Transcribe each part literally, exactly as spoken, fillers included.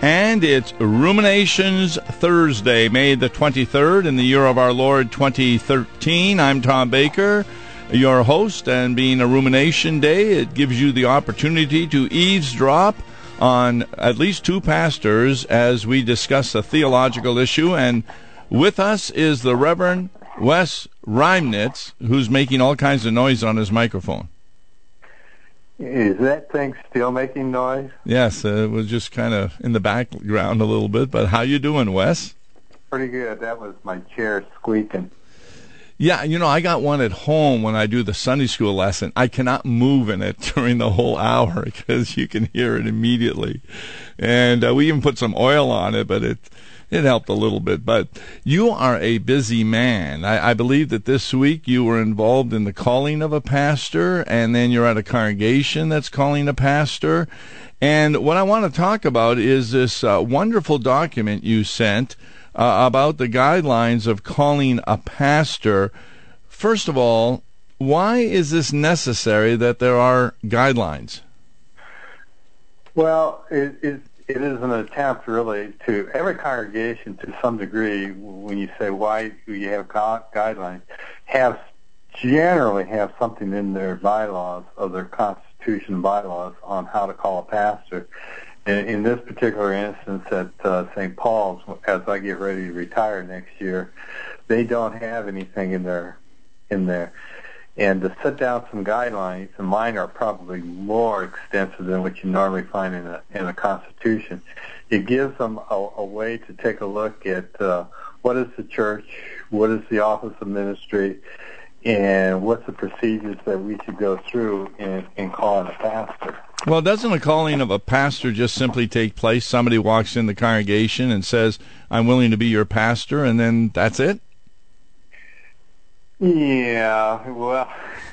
And it's Ruminations Thursday, May the twenty-third, in the year of our Lord twenty thirteen. I'm Tom Baker, your host, and being a Rumination Day, it gives you the opportunity to eavesdrop on at least two pastors as we discuss a theological issue. And with us is the Reverend Wes Reimnitz, who's making all kinds of noise on his microphone. Is that thing still making noise? Yes, uh, it was just kind of in the background a little bit. But how you doing, Wes? Pretty good. That was my chair squeaking. Yeah, you know, I got one at home when I do the Sunday school lesson. I cannot move in it during the whole hour because you can hear it immediately. And uh, we even put some oil on it, but it it helped a little bit. But you are a busy man. I, I believe that this week you were involved in the calling of a pastor, and then you're at a congregation that's calling a pastor. And what I want to talk about is this uh, wonderful document you sent Uh, about the guidelines of calling a pastor. First of all, why is this necessary that there are guidelines? Well, it, it, it is an attempt really to, every congregation to some degree, when you say why do you have guidelines, have generally have something in their bylaws, of their constitution bylaws, on how to call a pastor. In, in this particular instance at uh, Saint Paul's, as I get ready to retire next year, they don't have anything in there. In there, and to set down some guidelines, and mine are probably more extensive than what you normally find in a in a constitution. It gives them a, a way to take a look at uh, what is the church, what is the office of ministry, and what's the procedures that we should go through in, in calling a pastor. Well, doesn't the calling of a pastor just simply take place? Somebody walks in the congregation and says, I'm willing to be your pastor, and then that's it? Yeah, well...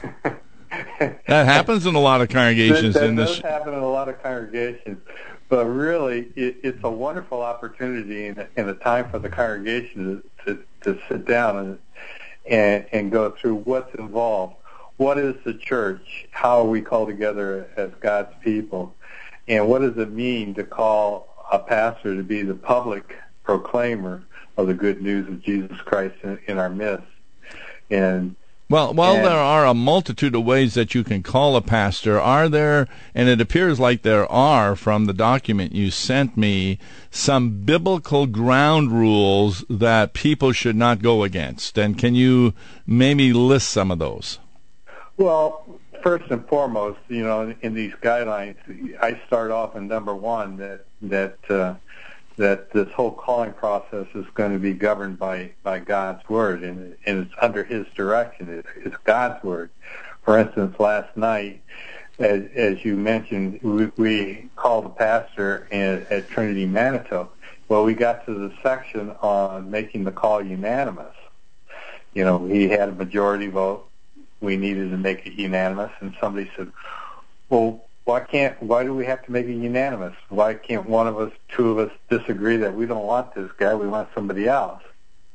that happens in a lot of congregations. That, that in does this... happen in a lot of congregations. But really, it, it's a wonderful opportunity and a, and a time for the congregation to, to, to sit down and, and, and go through what's involved. What is the church? How are we called together as God's people? And what does it mean to call a pastor to be the public proclaimer of the good news of Jesus Christ in, in our midst? And well, while and, there are a multitude of ways that you can call a pastor, are there, and it appears like there are from the document you sent me, some biblical ground rules that people should not go against? And can you maybe list some of those? Well, first and foremost, you know, in these guidelines, I start off in number one that that uh, that this whole calling process is going to be governed by, by God's word, and, and it's under His direction. It's, it's God's word. For instance, last night, as, as you mentioned, we, we called a pastor in, at Trinity Manitou. Well, we got to the section on making the call unanimous. You know, he had a majority vote. We needed to make it unanimous, and somebody said, well, why can't, why do we have to make it unanimous? Why can't one of us, two of us disagree that we don't want this guy, we want somebody else?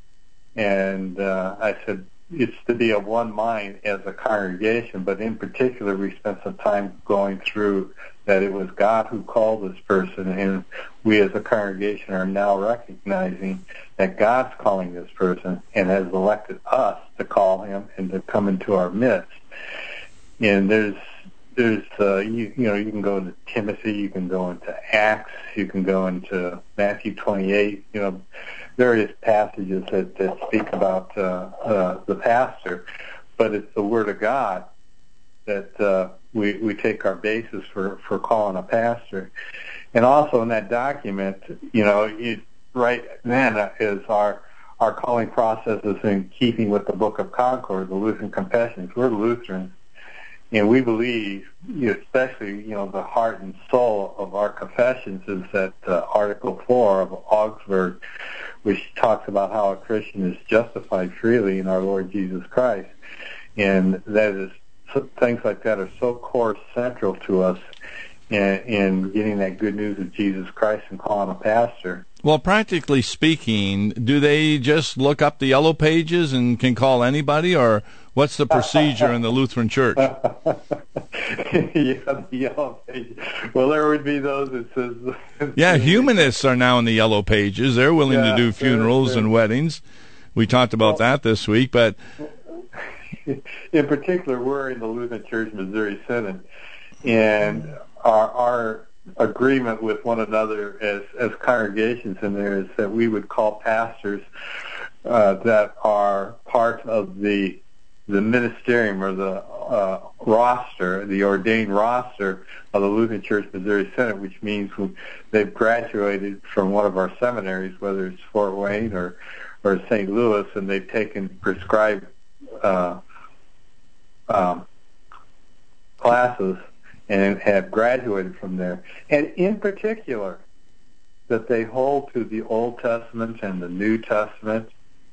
And uh, I said, it's to be of one mind as a congregation, but in particular we spent some time going through that it was God who called this person, and we as a congregation are now recognizing that God's calling this person and has elected us to call him and to come into our midst. And there's, there's, uh, you, you know, you can go into Timothy, you can go into Acts, you can go into Matthew twenty-eight, you know, various passages that, that speak about uh, uh, the pastor, but it's the Word of God that uh, we we take our basis for, for calling a pastor. And also in that document, you know, it, right then is our our calling process is in keeping with the Book of Concord, the Lutheran Confessions. We're Lutherans, and we believe, you know, especially, you know, the heart and soul of our confessions is that uh, Article four of Augsburg, which talks about how a Christian is justified freely in our Lord Jesus Christ. And that is, things like that are so core central to us in, in getting that good news of Jesus Christ and calling a pastor. Well, practically speaking, do they just look up the yellow pages and can call anybody, or What's the procedure in the Lutheran Church? Yeah, the yellow page. Well, there would be those that says. Yeah, humanists are now in the yellow pages. They're willing Yeah, to do funerals they're, and weddings. We talked about well, that this week, but in particular, we're in the Lutheran Church Missouri Synod, and our, our agreement with one another as as congregations in there is that we would call pastors uh, that are part of the the ministerium or the uh, roster, the ordained roster of the Lutheran Church Missouri Synod, which means they've graduated from one of our seminaries, whether it's Fort Wayne or, or Saint Louis, and they've taken prescribed uh, um, classes and have graduated from there. And in particular, that they hold to the Old Testament and the New Testament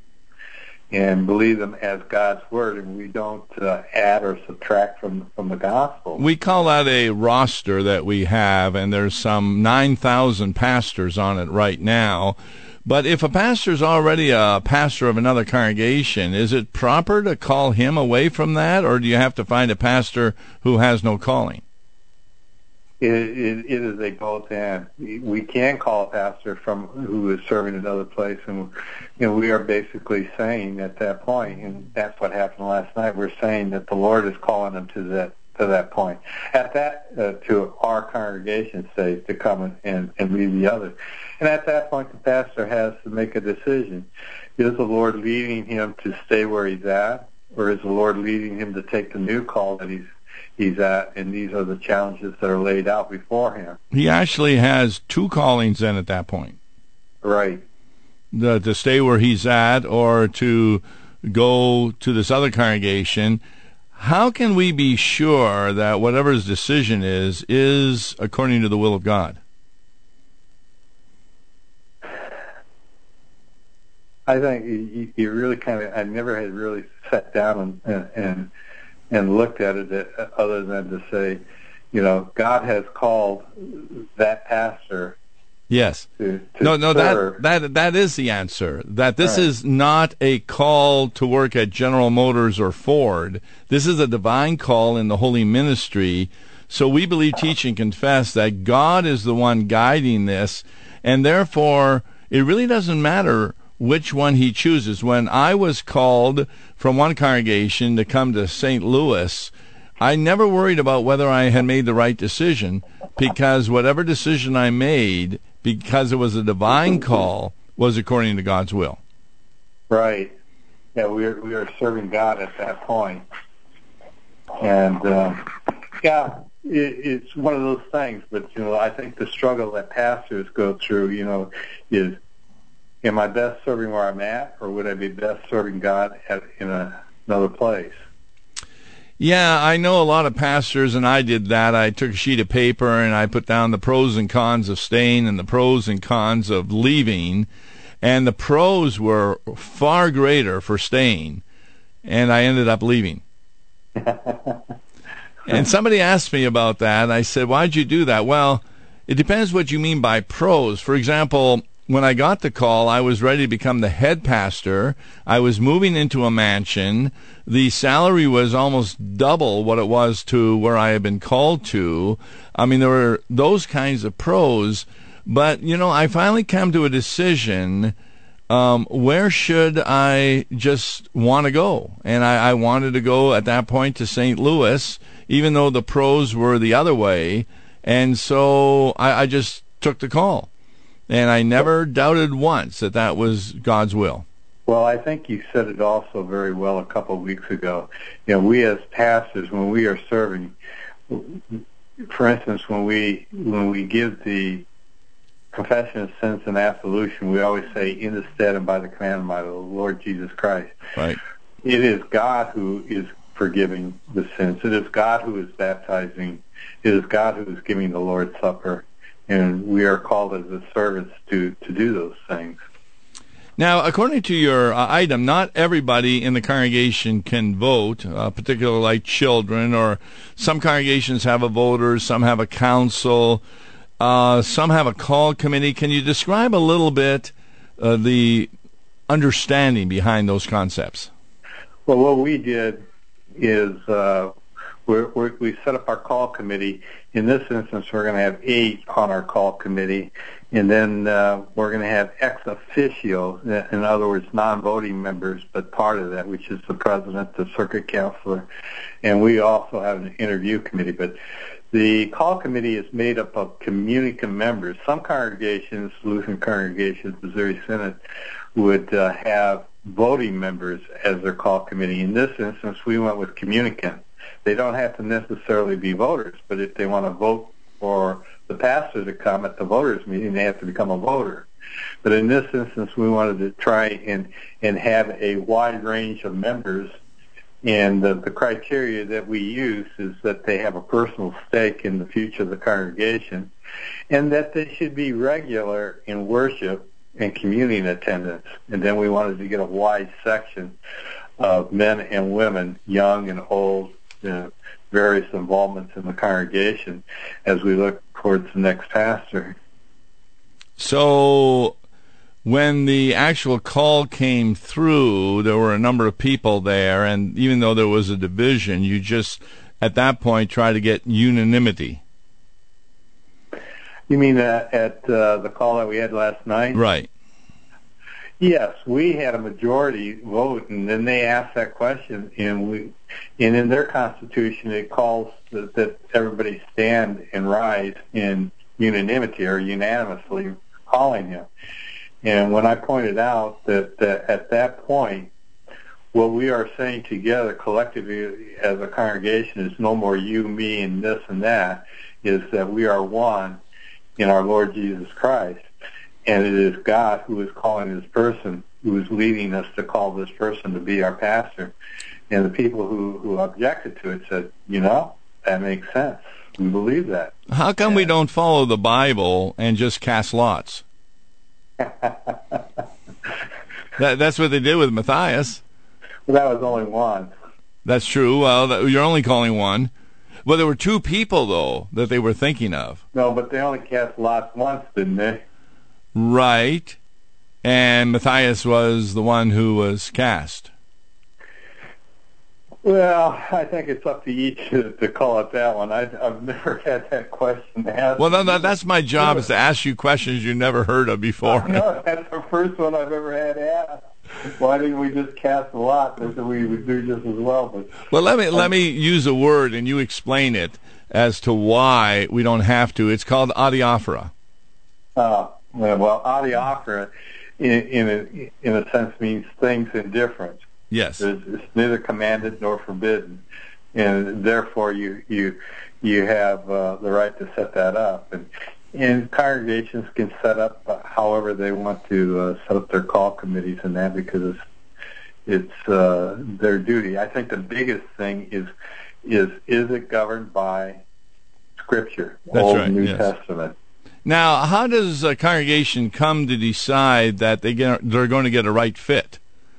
and believe them as God's Word, and we don't uh, add or subtract from from the Gospel. We call that a roster that we have, and there's some nine thousand pastors on it right now. But if a pastor's already a pastor of another congregation, is it proper to call him away from that, or do you have to find a pastor who has no calling? It, it, it is a both and. We can call a pastor from who is serving another place, and you know we are basically saying at that point, and that's what happened last night. We're saying that the Lord is calling them to that to that point. At that, uh, to our congregation stage to come and, and, and lead the other, and at that point, the pastor has to make a decision: is the Lord leading him to stay where he's at, or is the Lord leading him to take the new call that he's he's at, and these are the challenges that are laid out before him. He actually has two callings then at that point. Right. The, to stay where he's at or to go to this other congregation. How can we be sure that whatever his decision is, is according to the will of God? I think you, you really kind of, I never had really sat down and, and and looked at it other than to say, you know, God has called that pastor. Yes. To, to no, no, serve. that that that is the answer. That this right. is not a call to work at General Motors or Ford. This is a divine call in the holy ministry. So we believe, teach, and confess that God is the one guiding this, and therefore it really doesn't matter which one he chooses. When I was called from one congregation to come to Saint Louis, I never worried about whether I had made the right decision, because whatever decision I made, because it was a divine call, was according to God's will. Right. Yeah, we are, we are serving God at that point. And, uh, yeah, it, it's one of those things, but, you know, I think the struggle that pastors go through, you know, is, am I best serving where I'm at, or would I be best serving God at, in a, another place? Yeah, I know a lot of pastors, and I did that. I took a sheet of paper, and I put down the pros and cons of staying and the pros and cons of leaving, and the pros were far greater for staying, and I ended up leaving. And somebody asked me about that. I said, why'd you do that? Well, it depends what you mean by pros. For example, when I got the call, I was ready to become the head pastor. I was moving into a mansion. The salary was almost double what it was to where I had been called to. I mean, there were those kinds of pros. But, you know, I finally came to a decision, um, where should I just want to go? And I, I wanted to go at that point to Saint Louis, even though the pros were the other way. And so I, I just took the call. And I never doubted once that that was God's will. Well, I think you said it also very well a couple of weeks ago. You know, we as pastors, when we are serving, for instance, when we when we give the confession of sins and absolution, we always say, in the stead and by the commandment of the Lord Jesus Christ. Right. It is God who is forgiving the sins. It is God who is baptizing. It is God who is giving the Lord's Supper. And we are called as the servants to, to do those things. Now, according to your uh, item, not everybody in the congregation can vote, uh, particularly like children, or some congregations have a voter, some have a council, uh, some have a call committee. Can you describe a little bit uh, the understanding behind those concepts? Well, what we did is uh, we're, we're, we set up our call committee. In this instance, we're going to have eight on our call committee, and then uh, we're going to have ex officio, in other words, non-voting members, but part of that, which is the president, the circuit counselor, and we also have an interview committee. But the call committee is made up of communicant members. Some congregations, Lutheran congregations, Missouri Synod, would uh, have voting members as their call committee. In this instance, we went with communicant. They don't have to necessarily be voters, but if they want to vote for the pastor to come at the voters' meeting, they have to become a voter. But in this instance, we wanted to try and, and have a wide range of members. And the, the criteria that we use is that they have a personal stake in the future of the congregation, and that they should be regular in worship and communion attendance. And then we wanted to get a wide section of men and women, young and old, uh, various involvements in the congregation as we look towards the next pastor. So when the actual call came through, there were a number of people there, and even though there was a division, you just, at that point, try to get unanimity. You mean uh, at uh, the call that we had last night? Right. Yes, we had a majority vote, and then they asked that question, and we, and in their constitution, it calls that, that everybody stand and rise in unanimity or unanimously calling him. And when I pointed out that, that at that point, what we are saying together collectively as a congregation is no more you, me, and this and that, is that we are one in our Lord Jesus Christ. And it is God who is calling this person, who is leading us to call this person to be our pastor. And the people who, who objected to it said, you know, that makes sense. We believe that. How come and, we don't follow the Bible and just cast lots? that, that's what they did with Matthias. Well, that was only one. That's true. Well, you're only calling one. Well, there were two people, though, that they were thinking of. No, but they only cast lots once, didn't they? Right. And Matthias was the one who was cast. Well, I think it's up to each to, to call it that one. I, I've never had that question asked. Well, no, no, that's my job, is to ask you questions you never heard of before. No, that's the first one I've ever had asked. Why didn't we just cast a lot? They said we would do just as well. But well, let me let me use a word and you explain it as to why we don't have to. It's called adiaphora. Uh, well, adiaphora, in, in a in a sense, means things indifferent. Yes, it's, it's neither commanded nor forbidden, and therefore you you you have uh, the right to set that up. And And congregations can set up uh, however they want to uh, set up their call committees and that, because it's, it's uh, their duty. I think the biggest thing is is is it governed by Scripture, That's Old right, and New yes. Testament. Now, how does a congregation come to decide that they get, they're going to get a right fit?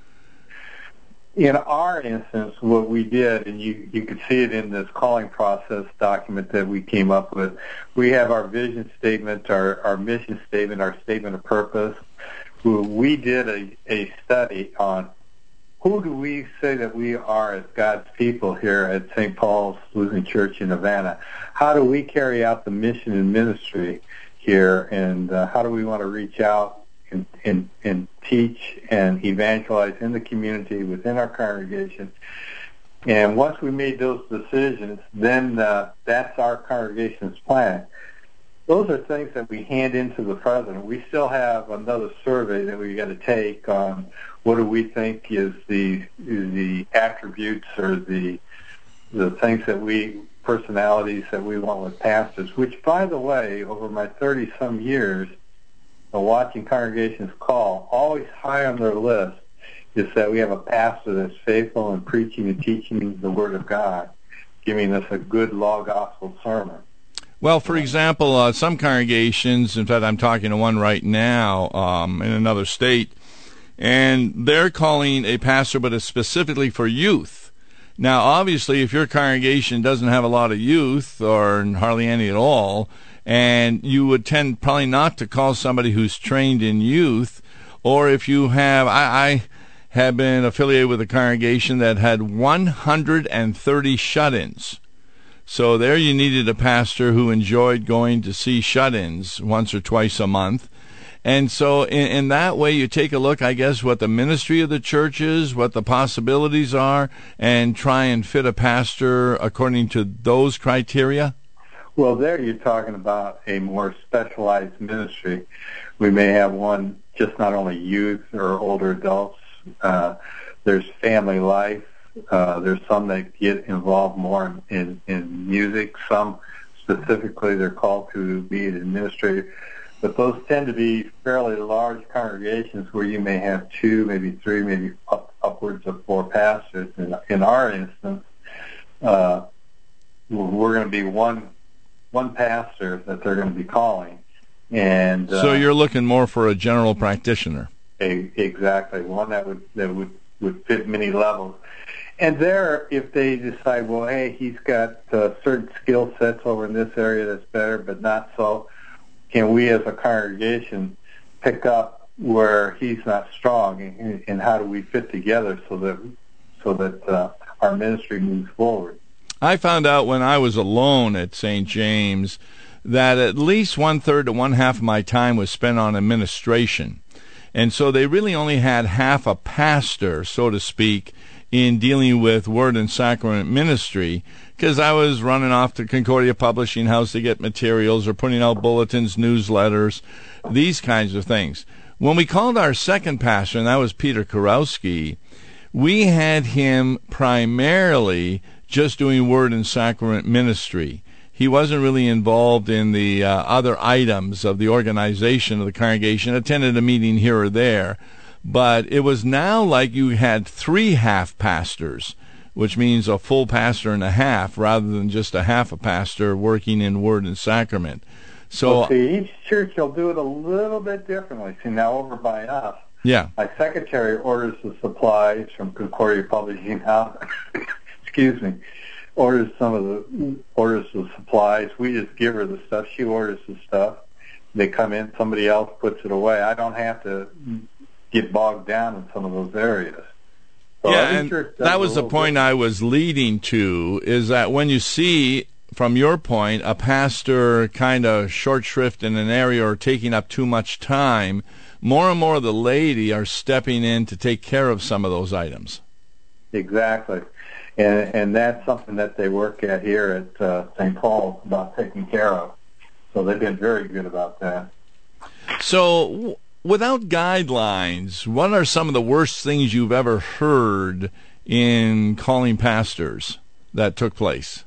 In our instance, what we did, and you, you could see it in this calling process document that we came up with, we have our vision statement, our, our mission statement, our statement of purpose. We did a, a study on who do we say that we are as God's people here at Saint Paul's Lutheran Church in Havana. How do we carry out the mission and ministry here, and uh, how do we want to reach out And, and, and teach and evangelize in the community within our congregation. And once we made those decisions, then uh, that's our congregation's plan. Those are things that we hand into the president. We still have another survey that we got to take on what do we think is the the attributes or the the things that we personalities that we want with pastors. Which, by the way, over my thirty some years watching congregations call, always high on their list is that we have a pastor that's faithful in preaching and teaching the Word of God, giving us a good law gospel sermon. Well, for example, uh, some congregations, in fact, I'm talking to one right now um, in another state, and they're calling a pastor, but it's specifically for youth. Now, obviously, if your congregation doesn't have a lot of youth or hardly any at all, and you would tend probably not to call somebody who's trained in youth, or if you have, I, I had been affiliated with a congregation that had one hundred thirty shut-ins. So there you needed a pastor who enjoyed going to see shut-ins once or twice a month. And so in, in that way, you take a look, I guess, what the ministry of the church is, what the possibilities are, and try and fit a pastor according to those criteria? Well, there you're talking about a more specialized ministry. We may have one just not only youth or older adults. Uh, there's family life. Uh, there's some that get involved more in, in, in music. Some specifically they're called to be an administrator. But those tend to be fairly large congregations where you may have two, maybe three, maybe up, upwards of four pastors. In, in our instance, uh, we're going to be one one pastor that they're going to be calling. And uh, so you're looking more for a general practitioner. A, exactly, one that would that would, would fit many levels. And there, if they decide, well, hey, he's got uh, certain skill sets over in this area that's better, but not so, can we as a congregation pick up where he's not strong, and, and how do we fit together so that so that uh, our ministry moves forward? I found out when I was alone at Saint James that at least one-third to one-half of my time was spent on administration. And so they really only had half a pastor, so to speak, in dealing with Word and Sacrament ministry, because I was running off to Concordia Publishing House to get materials or putting out bulletins, newsletters, these kinds of things. When we called our second pastor, and that was Peter Kurowski, we had him primarily just doing Word and Sacrament ministry. He wasn't really involved in the uh, other items of the organization of the congregation, attended a meeting here or there. But it was now like you had three half pastors, which means a full pastor and a half, rather than just a half a pastor working in Word and Sacrament. So well, see, each church will do it a little bit differently. See, now over by us, yeah, my secretary orders the supplies from Concordia Publishing House. Excuse me. Orders some of the orders the supplies. We just give her the stuff. She orders the stuff. They come in. Somebody else puts it away. I don't have to get bogged down in some of those areas. So yeah, and that was the point different. I was leading to, is that when you see, from your point, a pastor kind of short shrift in an area or taking up too much time, more and more of the laity are stepping in to take care of some of those items. Exactly. And, and that's something that they work at here at uh, Saint Paul's about taking care of. So they've been very good about that. So w- without guidelines, what are some of the worst things you've ever heard in calling pastors that took place?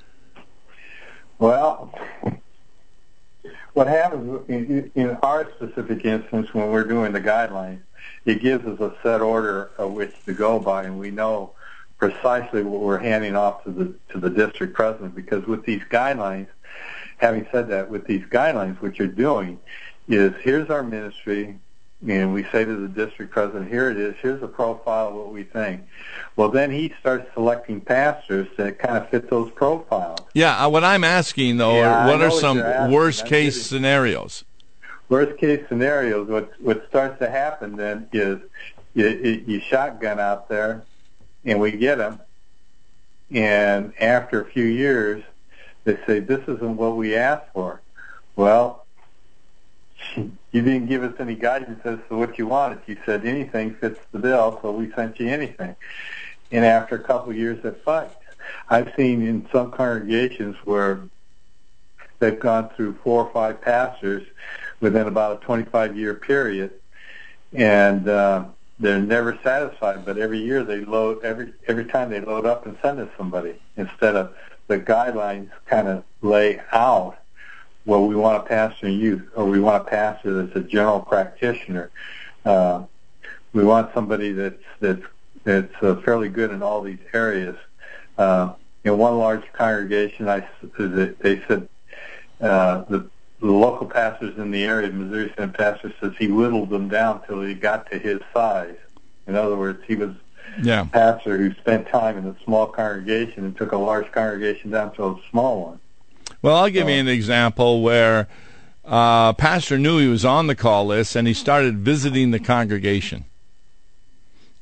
Well, what happens in, in our specific instance when we're doing the guidelines, it gives us a set order of which to go by, and we know precisely what we're handing off to the to the district president. Because with these guidelines, having said that, with these guidelines, what you're doing is, here's our ministry, and we say to the district president, here it is, here's a profile of what we think. Well, then he starts selecting pastors that kind of fit those profiles. Yeah, uh, what I'm asking, though, yeah, are what are what some worst-case kidding. scenarios? Worst-case scenarios, what, what starts to happen then is you, you shotgun out there, and we get them, and after a few years, they say, this isn't what we asked for. Well, you didn't give us any guidance as to what you wanted. You said anything fits the bill, so we sent you anything. And after a couple of years, it fights. I've seen in some congregations where they've gone through four or five pastors within about a twenty-five year period, and uh, they're never satisfied. But every year they load, every every time they load up and send us somebody, instead of the guidelines kind of lay out, well, we want a pastor in youth, or we want a pastor that's a general practitioner. Uh, we want somebody that's that's that's uh, fairly good in all these areas. Uh, in one large congregation, I they said uh, the, the local pastors in the area, Missouri Synod pastor, says he whittled them down till he got to his size. In other words, he was yeah. a pastor who spent time in a small congregation and took a large congregation down to a small one. Well, I'll give you an example where uh, pastor knew he was on the call list, and he started visiting the congregation.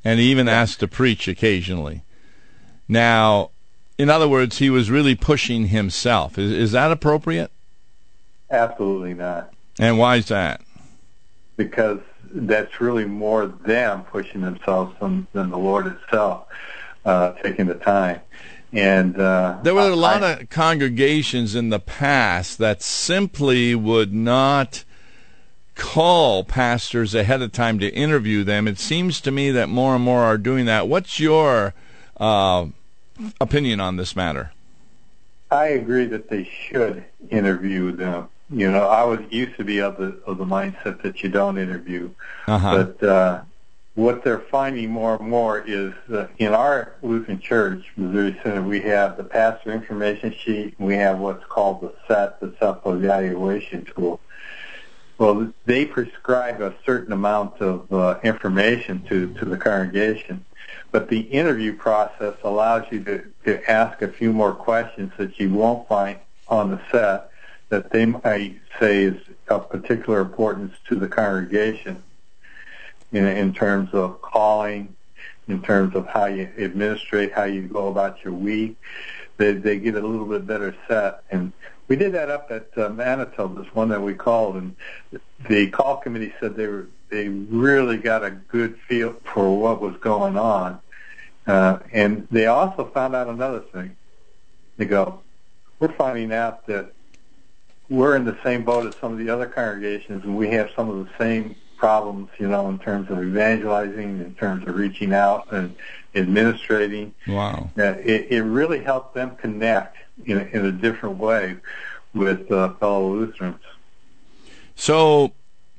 and he even asked to preach occasionally. Now, in other words, he was really pushing himself. Is, is that appropriate? Absolutely not. And why is that? Because that's really more them pushing themselves than, than the Lord itself uh, taking the time. And uh, there were a lot I, of congregations in the past that simply would not call pastors ahead of time to interview them. It seems to me that more and more are doing that. What's your uh, opinion on this matter? I agree that they should interview them. You know, I was used to be of the of the mindset that you don't interview, uh-huh. but uh, what they're finding more and more is uh, in our Lutheran Church, Missouri Synod, we have the pastor information sheet, and we have what's called the S E T, the self-evaluation tool. Well, they prescribe a certain amount of uh, information to, to the congregation, but the interview process allows you to, to ask a few more questions that you won't find on the S E T that they might say is of particular importance to the congregation in, in terms of calling, in terms of how you administrate, how you go about your week. They, they get a little bit better set. And we did that up at uh, Manitou, this one that we called, and the call committee said they were they really got a good feel for what was going on. Uh, and they also found out another thing. They go, we're finding out that we're in the same boat as some of the other congregations, and we have some of the same problems, you know, in terms of evangelizing, in terms of reaching out and administrating. Wow. Uh, it, it really helped them connect in a, in a different way with uh, fellow Lutherans. So,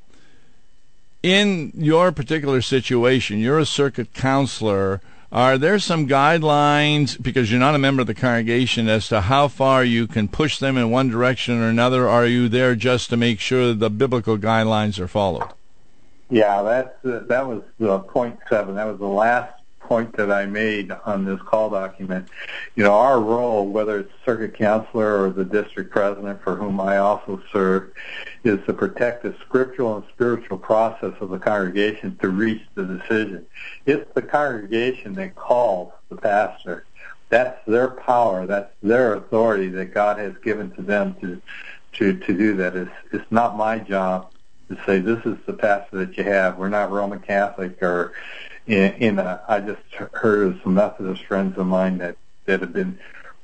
in your particular situation, you're a circuit counselor. Are there some guidelines, because you're not a member of the congregation, as to how far you can push them in one direction or another? Or are you there just to make sure the biblical guidelines are followed? Yeah, that's, uh, that was uh, point seven. That was the last point that I made on this call document. You know, our role, whether it's circuit counselor or the district president, for whom I also serve, is to protect the scriptural and spiritual process of the congregation to reach the decision. It's the congregation that calls the pastor. That's their power. That's their authority that God has given to them to to, to do that. It's, it's not my job to say, this is the pastor that you have. We're not Roman Catholic or in, in a, I just heard of some Methodist friends of mine that, that have been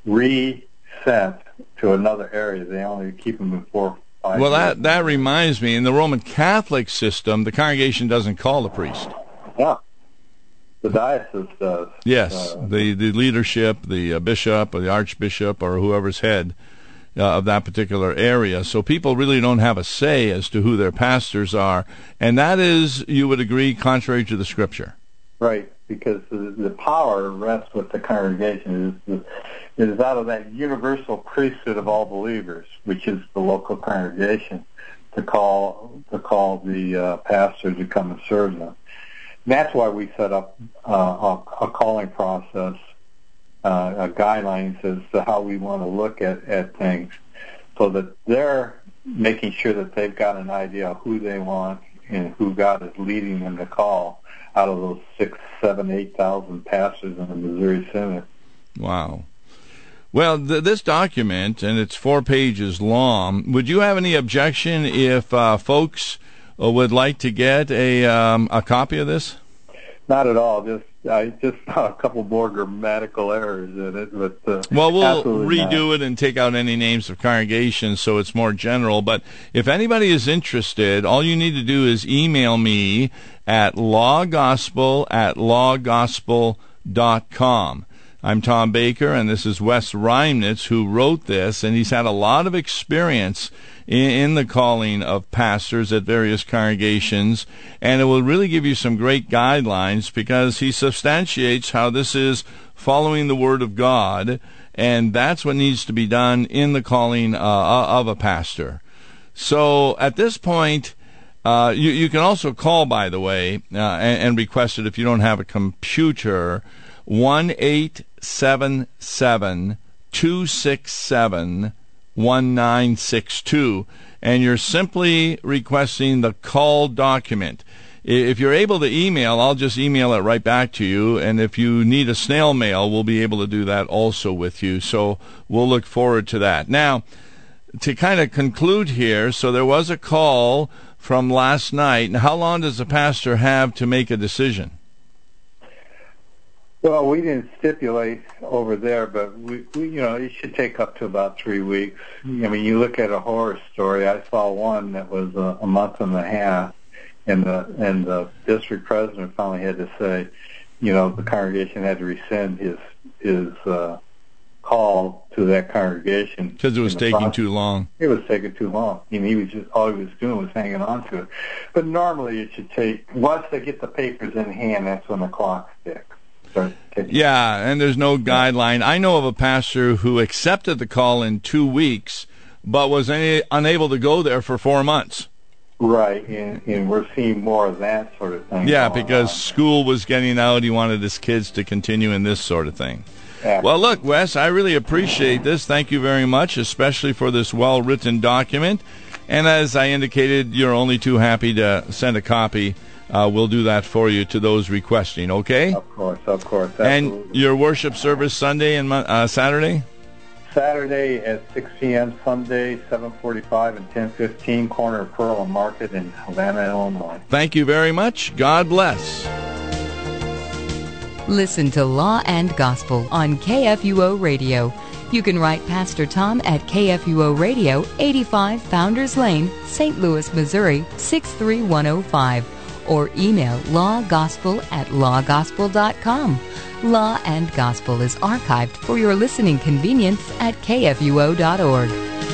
re-sent to another area. They only keep them in four five Well, years. that, that reminds me, in the Roman Catholic system, the congregation doesn't call the priest. Yeah. The diocese does. Yes, uh, the, the leadership, the uh, bishop or the archbishop or whoever's head uh, of that particular area. So people really don't have a say as to who their pastors are. And that is, you would agree, contrary to the Scripture. Right, because the, the power rests with the congregation. It is, it is out of that universal priesthood of all believers, which is the local congregation, to call to call the uh, pastor to come and serve them. And that's why we set up uh, a, a calling process, uh, a guidelines as to how we want to look at, at things, so that they're making sure that they've got an idea of who they want and who God is leading them to call out of those six, seven, eight thousand pastors in the Missouri Synod. Wow. Well, th- this document, and it's four pages long, would you have any objection if uh, folks uh, would like to get a um, a copy of this? Not at all. Just I just saw a couple more grammatical errors in it, but uh, well, we'll redo not. it and take out any names of congregations so it's more general. But if anybody is interested, all you need to do is email me at lawgospel at lawgospel dot com. I'm Tom Baker, and this is Wes Reimnitz, who wrote this, and he's had a lot of experience in, in the calling of pastors at various congregations, and it will really give you some great guidelines because he substantiates how this is following the Word of God, and that's what needs to be done in the calling uh, of a pastor. So at this point, uh, you, you can also call, by the way, uh, and, and request it if you don't have a computer, one eight seven seven two six seven one nine six two, and you're simply requesting the call document. if you're able to email, I'll just email it right back to you. And if you need a snail mail, we'll be able to do that also with you. So we'll look forward to that. Now, to kind of conclude here, so there was a call from last night. And how long does the pastor have to make a decision? Well, we didn't stipulate over there, but we, we, you know, it should take up to about three weeks. I mean, you look at a horror story. I saw one that was a, a month and a half, and the and the district president finally had to say, you know, the congregation had to rescind his his uh, call to that congregation because it was taking process. too long. It was taking too long. I mean, he was just all he was doing was hanging on to it. But normally, it should take once they get the papers in hand, that's when the clock ticks. Yeah, and there's no guideline. I know of a pastor who accepted the call in two weeks, but was any, unable to go there for four months. Right, and, and we're seeing more of that sort of thing. Yeah, because on. School was getting out. He wanted his kids to continue in this sort of thing. Yeah. Well, look, Wes, I really appreciate this. Thank you very much, especially for this well-written document. And as I indicated, you're only too happy to send a copy. Uh, we'll do that for you to those requesting, okay? Of course, of course. Absolutely. And your worship service Sunday and uh, Saturday? Saturday at six p.m., Sunday, seven forty-five and ten fifteen, corner of Pearl and Market in Havana, Illinois. Thank you very much. God bless. Listen to Law and Gospel on K F U O Radio. You can write Pastor Tom at K F U O Radio, eighty-five Founders Lane, Saint Louis, Missouri, six three one oh five. Or email lawgospel at lawgospel dot com. Law and Gospel is archived for your listening convenience at K F U O dot org.